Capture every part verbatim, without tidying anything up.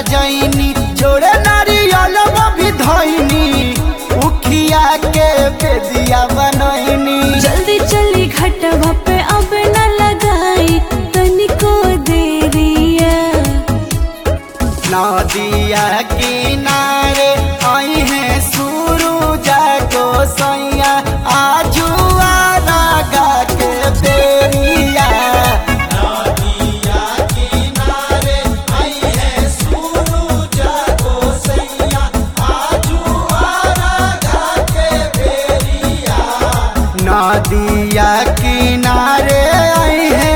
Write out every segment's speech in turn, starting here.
सजैनी जोड़े नारियल भी धैनी उखिया के बेदिया बनैनी। जल्दी चली घटवा पे अब न लगाई तनिको देरिया। नदिया किनारे आई है सूरज गोसैया आजू लगा के बेरिया। नदिया किनारे आई है सूरज गोसैया आजू लगा के बेरिया। नदिया किनारे आई है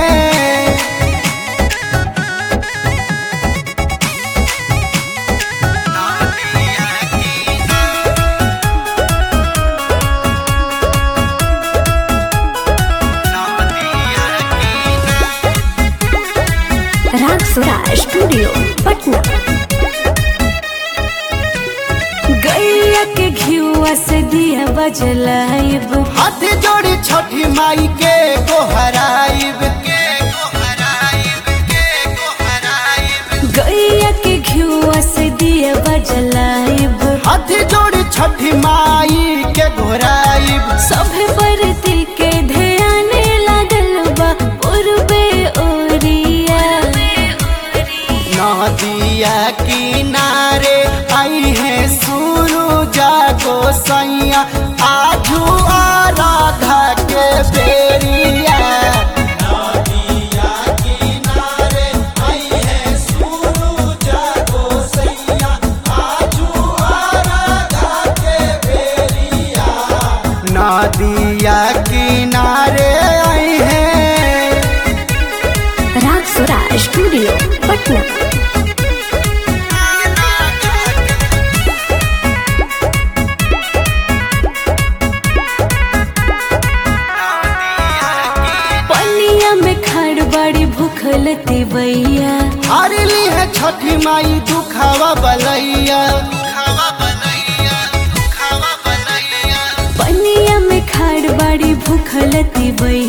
रागसुरा स्टूडियो पटना। गैया के घिउआ से दिया बजलाइब हाथ जोड़ी छठी माई के गोहराइब के गोहराइब के गोहराइब। गैया के घिउआ से दिया बजलाइब हाथ जोड़ी छठी माई के गोहराइब। सभे बरती के ध्यान लागल बा पूर्वे ओरिया। नदिया किनारे आई है सूरज गोसैया आजू आराधा के बेरिया। नदिया किनारे आई है सूरज गोसैया आजू आराधा के बेरिया। नदिया किनारे आई है रागसुरा स्टूडियो पटना। पनिया में खड़ बड़ी भूखल तिवैया। हारली है छठी माई दुखावा बलैया दुखावा बलैया दुखावा बलैया। पनिया में खड़ बड़ी भूखल तिवैया।